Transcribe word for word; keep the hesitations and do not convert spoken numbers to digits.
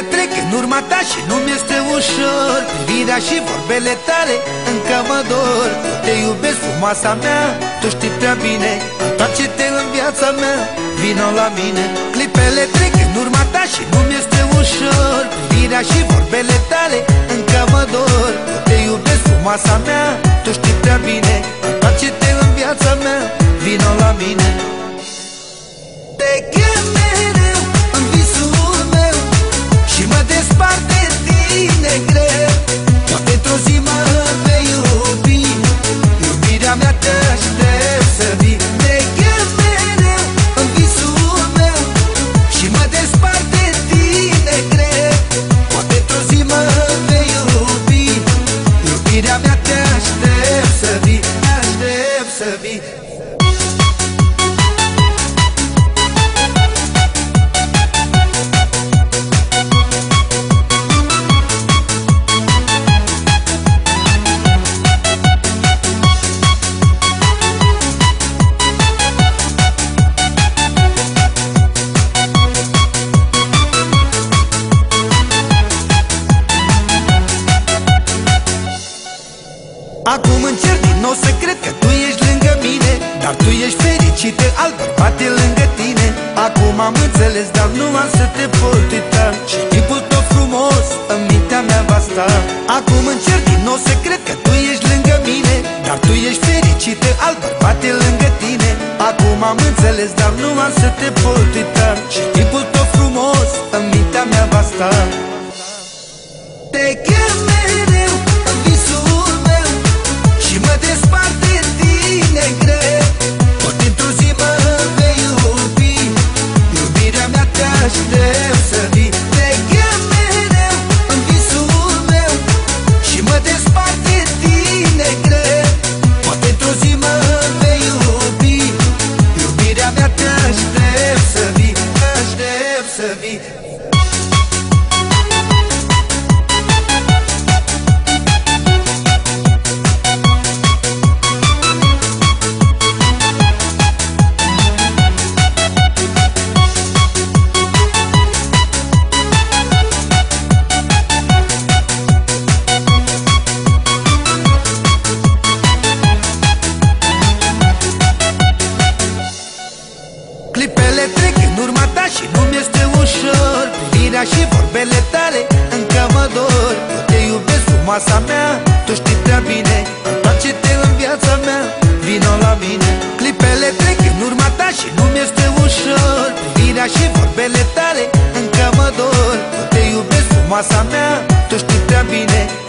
trec în urma ta și nu-mi este ușor. Privirea și vorbele tale încă mă dor. Eu te iubesc, frumoasa mea, tu știi prea bine. Întoarce-te în viața mea, vino la mine. Clipele trec în urma ta și nu-mi este ușor. Privirea și vorbele tale încă mă dor. Eu te iubesc, frumoasa mea, tu știi prea bine. Întoarce-te în viața mea, vino la mine. Te chem mereu în visul meu și mă despart de tine greu. Poate într-o zi mă vei iubi, iubirea mea te aștept să vii. Te chem mereu în visul meu și mă despart de tine greu. Poate într-o zi mă vei iubi, iubirea mea te aștept să vii, te aștept să vii. Acum încerc din nou să cred că tu ești lângă mine, dar tu ești fericită, alt bărbat e lângă tine. Acum am înțeles, dar nu am să te pot uita și tipul tău frumos în mintea mea va sta. Acum încerc din nou să cred că tu ești lângă mine, dar tu ești fericită, alt bărbat e lângă tine. Acum am înțeles, dar nu am să te pot uita și tipul tău frumos în mintea mea va sta. Te chem mereu în visul meu și mă despart de tine greu. Poate într-o zi mă vei iubi, iubirea mea te aștept să vii. Te chem mereu în visul meu și mă despart de tine greu. Poate într-o zi mă vei iubi, iubirea mea te aștept să vii, te aștept să vii. Clipele trec în urma ta și nu-mi este ușor. Privirea și vorbele tale încă mă dor. Eu te iubesc, frumoasa mea, tu știi prea bine. Întoarce-te în viața mea, vino la mine. Clipele trec în urma ta și nu-mi este ușor. Privirea și vorbele tale încă mă dor. Eu te iubesc, frumoasa mea, tu știi prea bine.